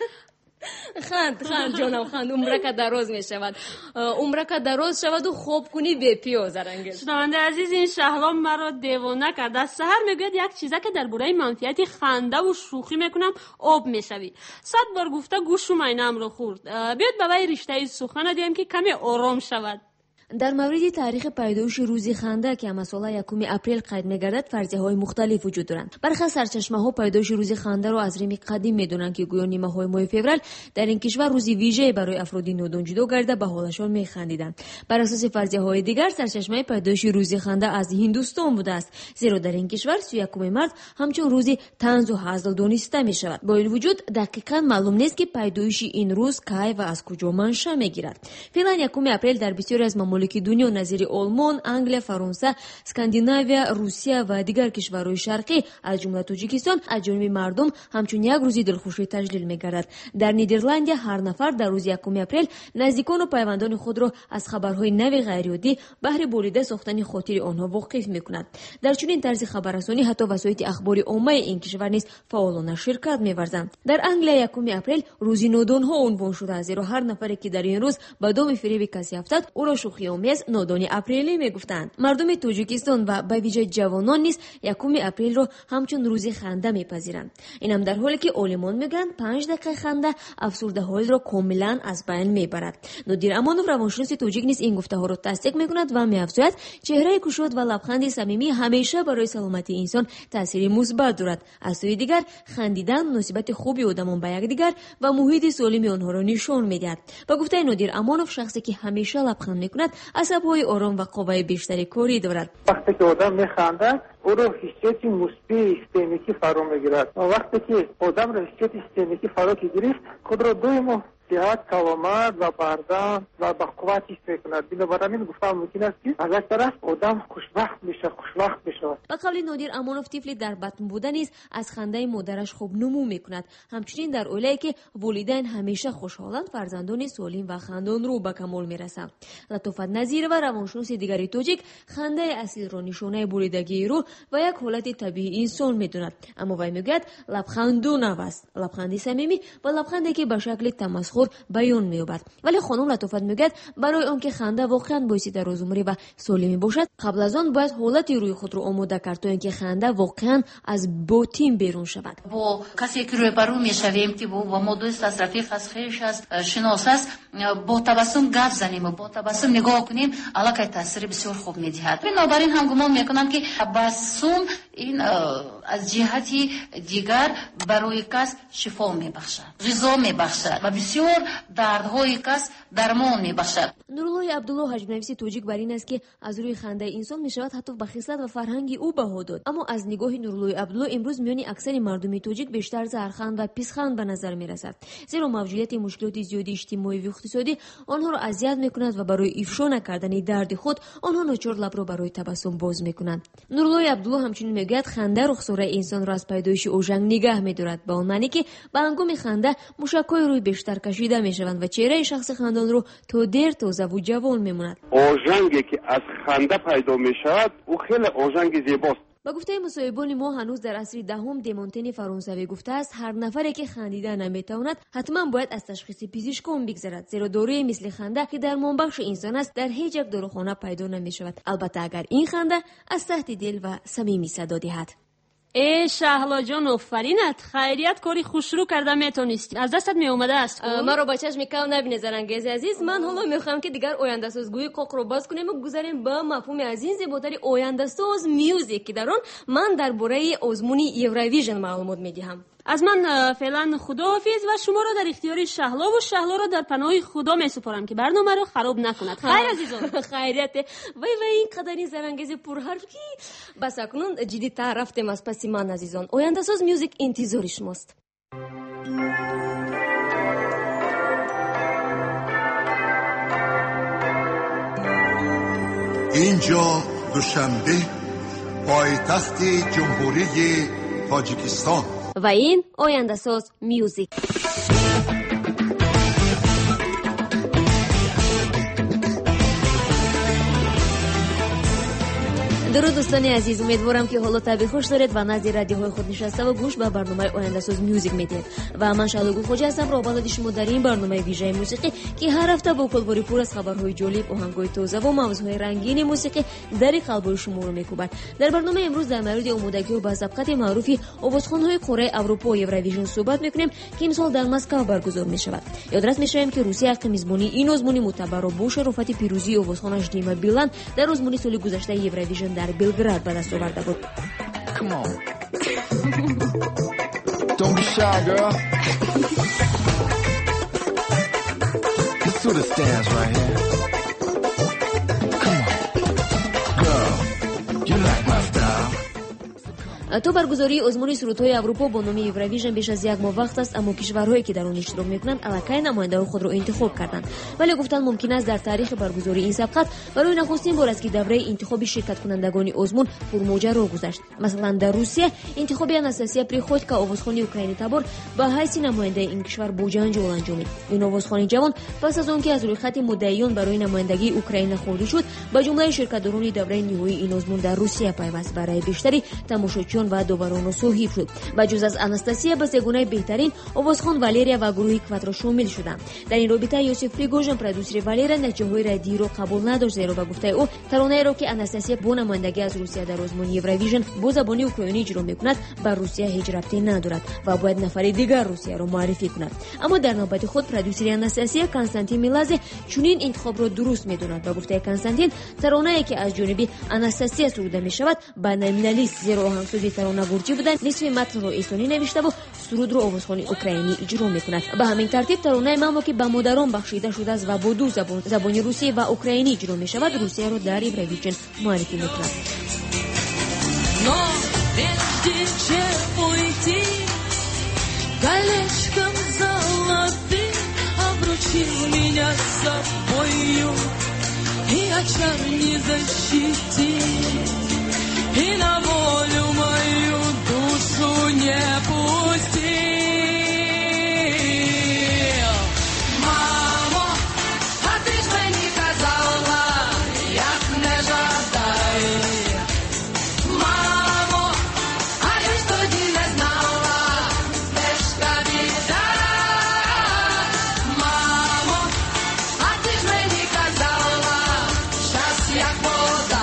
I: خند خند جانم خند. عمره که دراز می شود، عمره که دراز شود و خوب کنی به پیو زرنگز.
F: شنونده عزیز این شهلام مرا دیوانه کرد. از سحر میگوید یک چیزه که درباره منفیت خنده و شوخی میکنم آب میشوی. صد بار گفته گوشم اینم رو خورد. بیاد به وی رشته سخن دیم که کمی آرام شود.
I: در مورد تاریخ پیدایش روز خنده که مسئله یکم اپریل قید می‌گردد فرضیه‌های مختلف وجود دارند. برخی سرچشمه‌ها پیدایش روز خنده را از ریم قدیم می‌دانند که گویا نیمه‌های ماه فوریه در این کشور روزی ویژه برای افراد نودان جدا گردیده به حالشان می‌خندیدند. بر اساس فرضیه‌های دیگر سرچشمه پیدایش روز خنده از هندوستان بوده است، زیرا در این کشور سی و یکم مارس همچون روزی طنز و هزل دانسته می‌شود. با این وجود دقیقاً معلوم نیست که پیدایش این روز کی و از کجا منشأ می‌گیرد. فعلا یکم اپریل در بسیاری از ممالک دنیا نظیر آلمان، انگلیس، فرانسه، اسکاندیناویا، روسیه و دیگر کشورهای شرقی از جمله تاجیکستان از جانب مردم همچون یک روزی دلخوشی تجلیل می‌گردد. در نیدرلند هر نفر در روز یکم اپریل نزدیکان و پیوندان خود را از خبرهای نو غیرعادی بهر بریده ساختن خاطر آنها واقف می‌کند. در چنین طرز خبررسانی حتی وسایل اخباری عامه این کشور نیز فعالانه شرکت می‌ورزند. در انگلیس یکم اپریل روزی نادان‌ها عنوان شده است، زیرا هر نفری که در این روز به دام فریب کسی افتاد او را شوخی آمیز نادانی اپریلی میگفتند. مردم تاجیکستان و به ویژه جوانان نیز یکم اپریل را همچون روز خنده میپذیرند. اینم در حالی که عالمان میگن پنج دقیقه خنده افسرده حال را کاملا از بین میبرد. نادیر امانوف روانشناس تاجیک نیز این گفته ها را تصدیق میکند و میافزاید چهره گشاد و لبخند صمیمی همیشه برای سلامتی انسان تاثیر مثبت دارد. از سوی دیگر خندیدن مناسبت خوبی آدمان به یکدیگر و محیط سالم آنها را نشان میدهد. با گفته نادیر امانوف شخصی که همیشه لبخند میکند عصب‌های آرام و قوای بیشتری کاری دارد.
M: وقتی که آدم میخنده او رو حسیت مثبت استیمیکی فرا میگیرد و وقتی که آدم رو حسیت استیمیکی فرا گرفت خود را دویم صحت، سلامت و بردم و با قوت حس میکند. بنابراین گفتم ممکن است که از یک طرف آدم خوشبخت میشه خوشبخت میشه.
I: با قول نادیر امانوف طفلی در بطن بودن نیز از خنده مادرش خوب نمو میکند. همچنین در اولی که والدین همیشه خوشحالند فرزندان سالم و خندان رو به کمال میرسند. لطافت نظیر و روانشناس دیگری تاجیک خنده اصلی را نشانه بریدگی رو و یک حالت طبیعی انسان میدوند. اما وی میگوید لبخند دو نوع است، لبخند صمیمی و لبخندی که به شکل تمسخر بیان می‌یابد. ولی خانم لطافت میگوید برای آنکه خنده واقعا باعث درازعمری و سالمی باشد قبل از آن باید حالت روی خود را آماده کرد تا اینکه خنده واقعا از باطن بیرون شود.
A: با کسی که روبرو میشویم که با ما دوست است، رفیق است، خویش است، شناس است، با تبسم گپ زنیم و با تبسم نگاه کنیم علاقه تاثیر بسیار خوب می‌دهد. بنابراین هم گمان میکنم که تبسم این از جهتی دیگر برای کس شفا میبخشد، غذا میبخشد و بسیار دردهای کس درمان میبخشد.
I: نورالله عبدالله حجم‌نویس تاجیک بر این است که از روی خنده انسان میشود حتی به خصلت و فرهنگ او بها داد. اما از نگاه نورالله عبدالله امروز میان اکثر مردم تاجیک بیشتر زهرخند و پیسخند به نظر میرسد، زیرا موجودیت مشکلات زیادی اجتماعی و اقتصادی آنها را اذیت میکند و برای افشا نکردن درد خود آنها ناچار لب را برای تبسم باز میکنند. نورالله عبدالله همچنین میگوید خنده رخساره انسان را از پیدایش اوژنگ نگه میدارد، به آن معنی که به هنگام خنده موشک‌های روی بیشتر کشیده میشوند و چهره شخص خندان رو تا دیر تازه و جوان میماند.
P: اوژنگی که از خنده پیدا میشود او خیلی اوژنگ زیباست.
I: با گفته مصاحبان ما هنوز در عصر دهم دمونتین فرانسوی گفته است هر نفری که خندیده نمیتواند حتما باید از تشخیص پزشکان بگذرد، زیرا داروی مثل خنده که درمان بخش انسان است در هیچ یک داروخانه پیدا نمیشود، البته اگر این خنده از تحت دل و صمیمی صدا دهد.
F: ای شهلا جان آفرینت، خیریت کاری خوش رو کرده میتونستی، از دستت می اومده است.
I: ما رو با چشم کم نبینه زرنگیز عزیز. من حالا میخوام که دیگر آینده سازگوی کوق رو باز کنیم و گذاریم به مفهوم از این زیباتری آینده ساز میوزیک که در آن من درباره آزمون یوروویژن معلومات میدهم. از من فعلا خداحافظ و شما را در اختیار شهلا و شهلا را در پناه خدا می سپارم که برنامه را خراب نکند. خیر عزیزان. خیریت. وای وای این قدر این زرنگیز پرحرف کی بس اکنون جدی تر رفتیم از پس من عزیزان. آینده ساز میوزیک انتظار شماست.
Q: اینجا دوشنبه پایتخت جمهوری تاجیکستان
I: و این آینده ساز میوزیک. درود دوستان عزیز، امیدوارم که حالا طبیعی خوش دارید و نزد رادیوهای خود نشسته و گوش به برنامه آینده ساز میوزیک میدید. و من شادو خوجا هستم، راهبر شما در این برنامه ویژه موسیقی که هر هفته با کلباری پر از خبرهای جالب، آهنگای تازه و موضوعهای رنگین موسیقی در قلب شما رو میکوبد. در برنامه امروز در مورد آمادگی و به سبقت معروفی آوازخوان‌های کره اروپا و یوروویژن صحبت میکنیم که امسال در مسکو برگزار میشود. یادرس میشیم که روسیه حق میزبانی این آزمون معتبر و با شرافت پیروزی آوازخوانش دیما بیلان در آزمون سال گذشته یوروویژن در بلگراد به دست آورده بود.
R: Come on. Don't be shy, girl. Let's do this dance right here. Come on. Girl, you like my style.
I: تو برگزاری آزمون سرودهای اروپا با نام یوروویژن بیش از یک ماه وقت است، اما کشورهایی که در آن اشتراک میکنند الکی نماینده‌های خود را انتخاب کردند. ولی گفتن ممکن است در تاریخ برگزاری این سبقت برای نخستین بار است که دوره انتخاب شرکت کنندگان آزمون پرماجرا گذشت. مثلا در روسیه انتخاب اناستاسیا پریخوتکا آوازخوان اوکراینی تبار به حیث نماینده این کشور با جنجال انجامید. این آوازخوان جوان پس از آنکه از روی خط مدعیان برای نمایندگی اوکراین خارج شد، به جمله شرکت‌داران دوره نهایی این آزمون در روسیه پیوست. برای بیشتری تماشاچیان و داوران صحیح شد. و جز از اناستاسیا به سگونه بهترین آوازخوان والریا و گروه کواترو شامل شدند. در این رابطه یوسف پریگوژن پرودوسر والریا نتیجه‌های ردی را قبول نداشت، زیرا به گفته او ترانه‌ای را که اناستاسیا با نمایندگی از روسیه در آزمون یوروویژن با زبان اوکراینی اجرا می‌کند بر روسیه هیچ ربطی ندارد و باید نفر دیگر روسیه را معرفی کند. اما در نوبت خود پرودوسر اناستاسیا کانستانتین میلازه چنین انتخاب را درست می‌داند. به گفته کانستانتین ترانه‌ای که از جانب اناستاسیا سروده می‌شود بین‌المللی است، زیرا آهنگساز ترانه گرجی بودن، نصف متن رو استونی نوشته و سرود رو آوازخوان اوکراینی اجرا می‌کند. به همین ترتیب ترانه مامو که به مادران بخشیده شده است و با دو زبان زبان روسی و اوکراینی اجرا می‌شود روسیه رو در یوروویژن معرفی می‌کند.
S: И на волю мою душу не пустил. Мамо, а ты ж мені казала, як не жадай. Мамо, а я ж тоді не знала, де ж та біда. Мамо, а ти ж мені казала, щас як вода.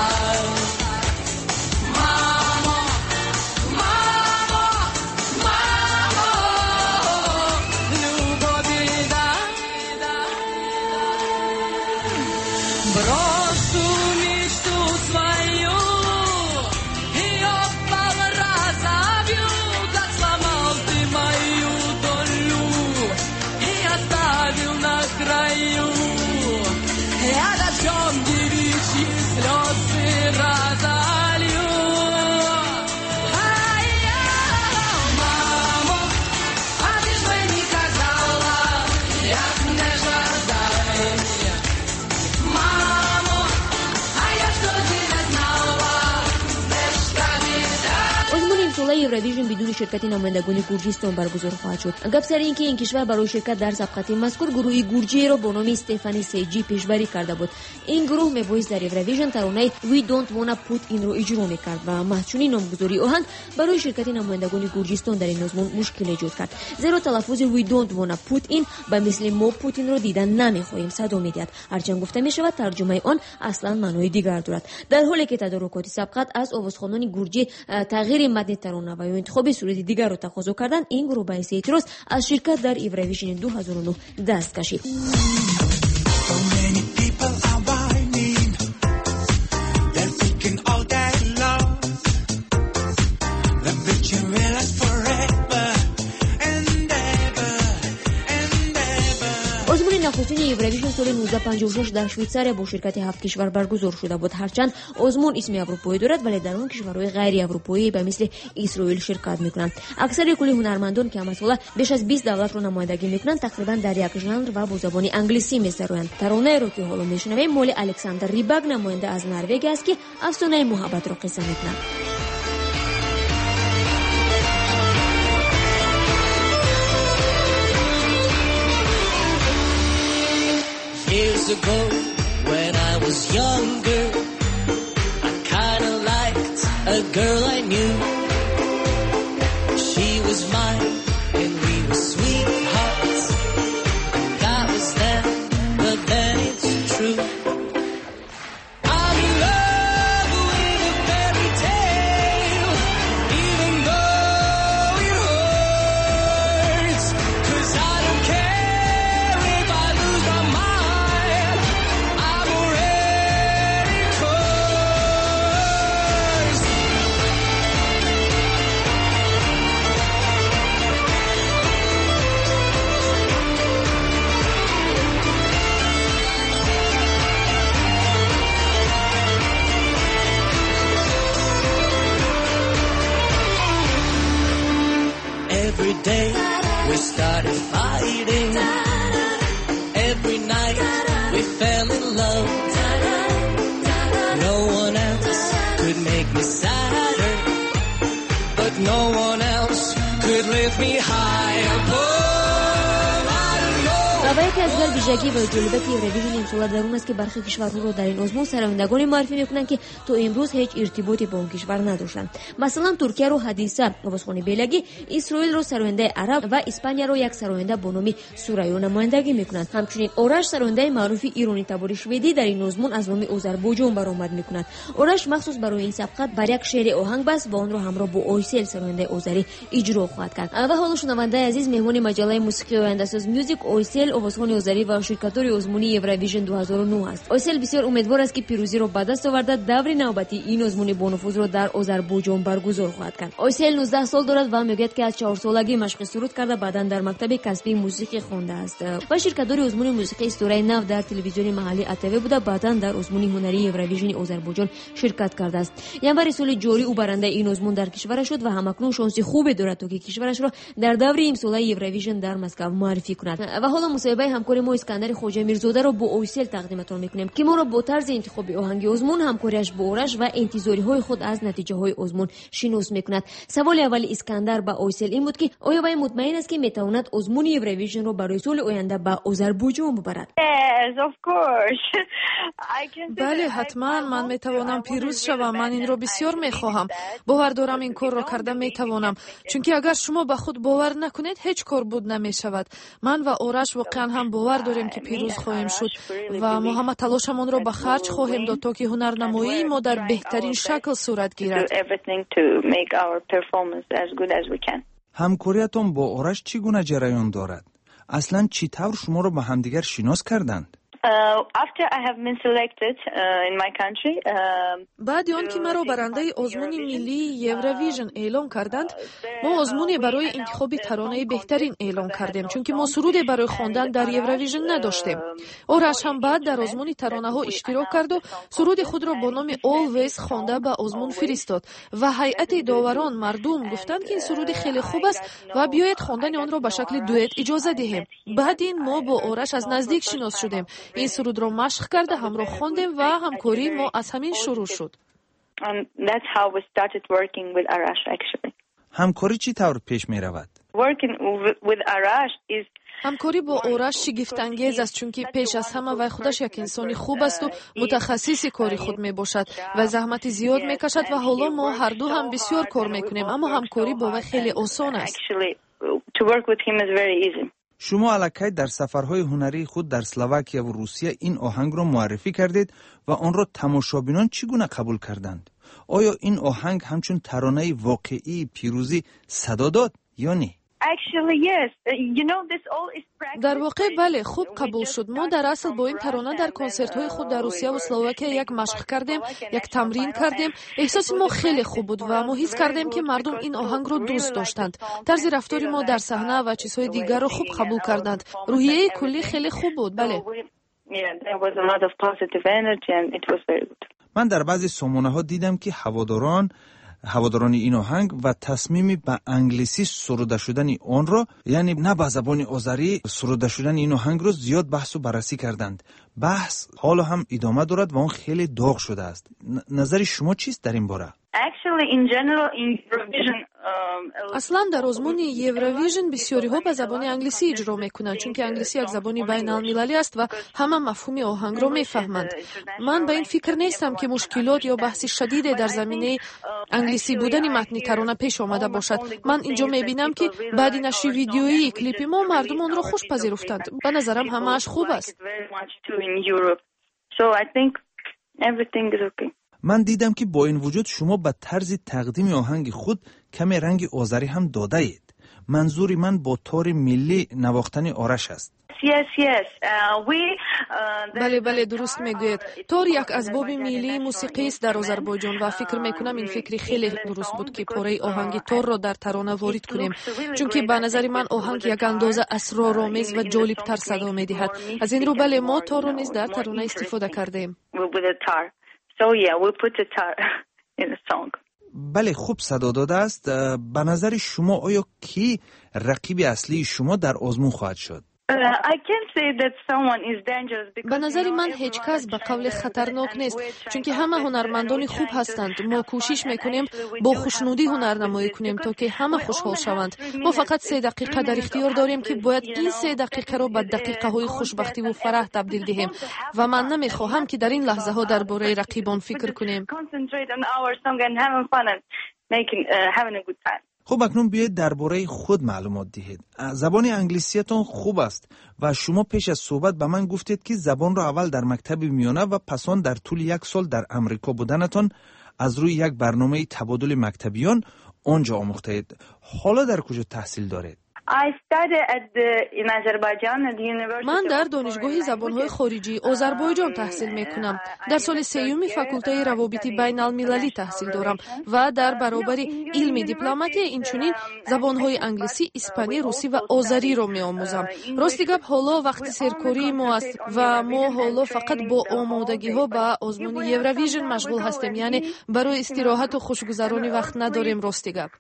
I: یوروویژن بدون شرکت نمایندگان گرجستان برگزار خواهد شد. گپ سر این که این کشور برای شرکت در سبقت مذکور گروه گرجی را با نام استفانی سیجی پیشبری کرده بود. این گروه میبایست در یوروویژن ترانه We Don't Wanna Put In را اجرا میکرد و محچونی نامگذاری آهنگ برای شرکت نمایندگان گرجستان در این آزمون مشکل ایجاد کرد، زیرا تلفظ We Don't Wanna Put In به مثل ما پوتین را دیدن نمیخواهیم صدا میدهد. هرچند گفته میشود ترجمه آن اصلا معنای دیگر دارد. در حالی که تدارکات سبقت از آوازخوانان گرجی تغییر متن тарона ва ё интихоби сурати дигарро тақозо карданд, ин гурӯҳ баъси эътироз аз ширкат дар Евровижн ду ҳазору нӯҳ даст кашид. нахустини Евровижн соли нуздаҳ панҷоҳу шаш дар Швейтсария бо ширкати ҳафт кишвар баргузор шуда буд. Ҳарчанд озмун исми аврупоӣ дорад, вале дар он кишварҳои ғайриевропоӣ ба мисли Исроил ширкат мекунанд. Аксари кули ҳунармандон ки ҳамасола беш аз бист давлатро намояндагӣ мекунанд, тақрибан дар як жанр ва бо забони англисӣ месароянд. Таронаеро ки ҳоло мешунавем моли Александр Рибак, намоянда аз Норвегия аст, ки афсонаи муҳаббатро қисса мекунад.
S: Years ago, when I was younger, I kinda liked a girl I knew. She was mine, and we were sweethearts. That was then, but then it's true. I'm in love with a fairy tale, even though it hurts, 'cause I don't care if I lose my mind. Every day we started fighting. Every night we fell in love. No one else could make me sadder, but no one else could lift me higher.
I: ва яке аз дигар вижагӣ ва ҷолибати Евровижн имсола дар он аст, ки бархи кишварҳоро дар ин озмун сарояндагоне муаррифӣ мекунанд, ки то имрӯз ҳеҷ иртиботе бо он кишвар надоштанд. Масалан, Туркияро Ҳадиса овозхони Белагӣ, Исроилро сарояндаи Араб ва Испанияро як сароянда бо номи Сурайё намояндагӣ мекунанд. Ҳамчунин Ораш сарояндаи маъруфи ирони табори шведӣ дар ин озмун аз номи Озарбойҷон баромад мекунад. Ораш махсус барои ин сабқат бар як шеъри оҳанг баст ва онро ҳамроҳ бо Ойсел сарояндаи озарӣ иҷро хоҳад кард. Ва ҳоло шунавандаи азиз, меҳмони маҷаллаи мусиқии ояндасоз Music Ойсел, овозхони озарӣ ва ширкатори озмуни Евровижн ду ҳазору нӯҳ аст. Ойсел бисёр умедвор аст, ки пирӯзиро ба даст оварда даври навбати ин озмуни бонуфузро дар Озарбойҷон баргузор хоҳад кард. Ойсел нуздаҳ сол дорад ва мегӯяд, ки аз чаҳорсолагӣ машқи суруд карда, баъдан дар мактаби касбии мусиқӣ хондааст ва ширкатдори озмуни мусиқии истораи нав дар телевизиони маҳаллии а тэ вэ буда, баъдан дар озмуни ҳунарии Евровижни Озарбойҷон ширкат кардааст. январи соли ҷорӣ ӯ барандаи ин озмун дар кишвараш шуд ва ҳамакнун шонси хубе дорад, то ки кишварашро дар даври имсолаи Евровижн дар Москав муаррифӣ кунад. ва ҳоло мусоҳибаи ҳамкори мо Искандари Хоҷамирзодаро бо Ойсел тақдиматон мекунем, ки моро бо тарзи интихоби оҳанги озмун, ҳамкориаш бо Ораш ва интизориҳои худ аз натиҷаҳои озмун шинос мекунад. Саволи аввали Искандар ба Ойсел ин буд, ки оё вай мутмаин аст, ки метавонад озмуни Евровижнро барои соли оянда ба Озарбойҷон бубарад?
K: Yes, of course.
J: бале, ҳатман ман метавонам пирӯз шавам. Ман инро бисёр мехоҳам. бовар дорам ин корро карда метавонам, чунки агар шумо ба худ бовар накунед, ҳеҷ кор буд намешавад. Ман ва Ораш воқеан ҳам бовар дорем, ки пирӯз хоҳем шуд ва мо ҳама талошамонро ба харҷ хоҳем дод, то ки ҳунарнамоии мо дар беҳтарин шакл сурат гирад.
T: ҳамкориятон бо Ораш чӣ гуна ҷараён дорад? аслан чӣ тавр шуморо ба ҳамдигар шинос карданд?
J: баъди он ки маро барандаи озмуни миллии Евровижн эълон карданд, мо озмуне барои интихоби таронаи беҳтарин эълон кардем, чунки мо суруде барои хондан дар Евровижн надоштем. Ораш ҳам баъд дар озмуни таронаҳо иштирок карду суруди худро бо номи Always хонда ба озмун фиристод ва ҳайати доварон мардум гуфтанд, ки ин суруди хеле хуб аст ва биёед хондани онро ба шакли дуэт иҷоза диҳем. баъд ин мо бо Ораш аз наздик шинос шудем. ин сурудро машқ карда ҳамроҳ хондем ва ҳамкории мо аз ҳамин шурӯъ шуд.
T: ҳамкорӣ чӣ тавр пеш меравад?
J: ҳамкорӣ бо Ораш шигифтангез аст, чунки пеш аз ҳама вай худаш як инсони хуб асту мутахассиси кори худ мебошад ва заҳмати зиёд мекашад ва ҳоло мо ҳарду ҳам бисёр кор мекунем, аммо ҳамкорӣ бо вай хеле осон аст.
T: шумо аллакай дар сафарҳои ҳунарии худ дар Словакия ва Русия ин оҳангро муаррифӣ кардед ва онро тамошобинон чӣ гуна қабул карданд? آیا این آهنگ همچون ترانه واقعی پیروزی صدا داد یا نه؟
J: در واقع بله، خوب قبول شد. ما در اصل با این ترانه در کنسرت های خود در روسیه و اسلواکیه یک مشق کردیم، یک تمرین کردیم. احساس ما خیلی خوب بود و ما حس کردیم که مردم این آهنگ رو دوست داشتند. طرز رفتاری ما در صحنه و چیزهای دیگر رو خوب قبول کردند. روحیه کلی خیلی خوب بود. بله.
T: من در بعضی سامانه ها دیدم که هواداران هواداران این آهنگ و تصمیمی به انگلیسی سروده شدن آن را، یعنی نه به زبان آذری سروده شدن این آهنگ را زیاد بحث و بررسی کردند. بحث حالا هم ادامه دارد و آن خیلی داغ شده است. نظر شما چیست در این باره؟
J: اصلا در آزمون یورویژن بسیاری ها به زبان انگلیسی اجرا میکنند، چون که انگلیسی یک زبان بین المللی است و همه مفهوم آهنگ را میفهمند. من به این فکر نیستم که مشکلات یا بحث شدید در زمینه انگلیسی بودن متن ترانه پیش آمده باشد. من اینجا میبینم که بعد نشر ویدیویی کلیپ ما مردم آن را خوش پذیرفتند. به نظرم همه‌اش خوب است.
T: من دیدم که با این وجود شما به طرز تقدیم آهنگ خود کمی رنگ آذری هم داده اید. منظوری من با تار ملی نواختن آرش است.
J: بله بله درست میگوید. تار یک اسباب ملی موسیقی است در آذربایجان و فکر میکنم این فکری خیلی درست بود که پاره آهنگ تار را در ترانه وارد کنیم، چون که به نظر من آهنگ یک اندازه اسرارآمیز و جالبتر صدا میدهد. از این رو بله ما تار را نیز در ترانه استفاده کردیم.
K: So yeah, we put the tar in the song.
T: بله خوب صدا داده است. به نظر شما آیا کی رقیب اصلی شما در آزمون خواهد شد؟
J: به نظر من هیچ کس به قول خطرناک نیست، چون که همه هنرمندان خوب هستند. ما کوشش میکنیم با خوشنودی هنرنمایی کنیم تا که همه خوشحال شوند. ما فقط سه دقیقه در اختیار داریم که باید این سه دقیقه رو به دقیقه های خوشبختی و فرح تبدیل دهیم و من نمیخواهم که در این لحظه ها درباره رقیبان فکر کنیم.
T: خب اکنون بیایید درباره خود معلومات دهید. زبان انگلیسیتون خوب است و شما پیش از صحبت به من گفتید که زبان را اول در مکتب میانه و پسان در طول یک سال در امریکا بودنتون از روی یک برنامه تبادل مکتبیان آنجا آموختید. حالا در کجا تحصیل دارید؟
J: من در دانشگاه زبان‌های خارجی آذربایجان تحصیل میکنم. در سال سیوم فاکولته روابط بین المللی تحصیل دارم و در برابر علم دیپلماتی اینچنین زبان‌های انگلیسی، اسپانی، روسی و آذری را میآموزم. راستی گپ حالا وقت سرکاری ما است و ما حالا فقط با آمادگی‌ها به آزمون یورویژن مشغول هستیم، یعنی برای استراحت و خوشگذرانی وقت نداریم. راستی گپ.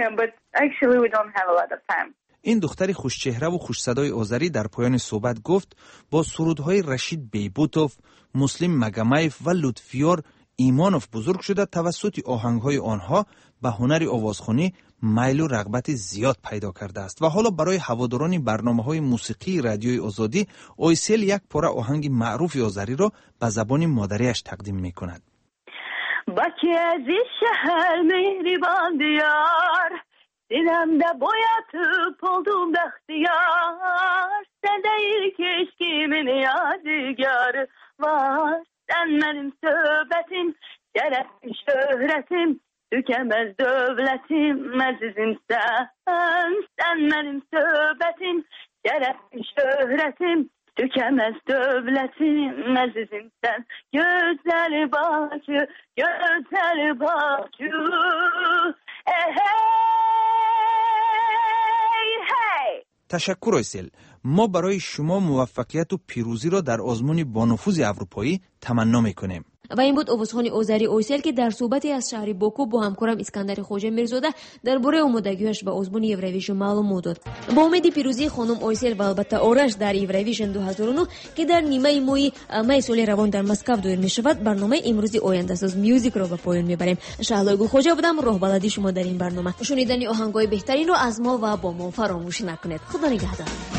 T: این دختری خوشچهره و خوش صدای آذری در پایان صحبت گفت با سرودهای رشید بیبوتوف، مسلم مگمایف و لطفیار ایمانوف بزرگ شده توسط آهنگهای آنها به هنر آوازخوانی میل و رغبت زیاد پیدا کرده است و حالا برای هواداران برنامه‌های موسیقی رادیوی آزادی اویسل یک پاره آهنگ معروف آذری را به زبان مادریش تقدیم می‌کند.
U: باکی عزیز شهر مهربان دیار، dilimde boyatıp oldum bahtiyar. Sende ilk eşkimin yadigarı var. Sen benim söhbetim, şerefim, şöhretim, tükemez dövletim, azizim sen. Sen benim söhbetim, şerefim, şöhretim, tükemez dövletim, azizim sen. Güzel bacı, güzel bacı.
T: تشکر ایسل. ما برای شما موفقیت و پیروزی را در آزمون با نفوذ اروپایی تمنا میکنیم.
I: و این بود آوازخوان آذری اویسل که در صحبتی از شهر باکو با همکارم اسکندر خوجه میرزاده درباره آمادگیش به آزمون یورویژن معلومات داد. با امید پیروزی خانم اویسل و البته آرش در یورویژن دو هزار و نه که در نیمه مای می سال روان در مسکو دایر می شود، برنامه امروزی آینده ساز میوزیک را به پایان میبریم. شهلا خوجه بودم، راه بلدی شما در این برنامه. شنیدن آهنگای بهترین رو از ما و با ما فراموش نکنید. خدا نگهدار.